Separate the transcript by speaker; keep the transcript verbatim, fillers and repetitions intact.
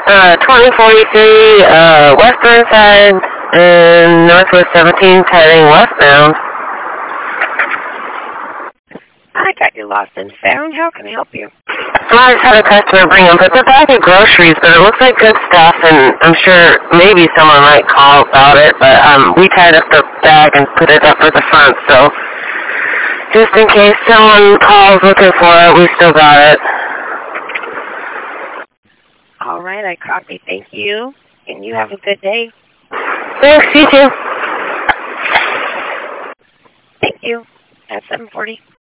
Speaker 1: Uh, twenty forty-three, uh, western side, and Northwest seventeen heading westbound.
Speaker 2: I got you lost and found. How can I help you?
Speaker 1: Well, I just had a customer bring them, but they're bag of groceries, but it looks like good stuff, and I'm sure maybe someone might call about it, but um, we tied up the bag and put it up at the front, so just in case someone calls looking for it, we still got it.
Speaker 2: All right, I copy. Thank you, and you have a good day.
Speaker 1: Thanks, you too.
Speaker 2: Thank you. At seven forty.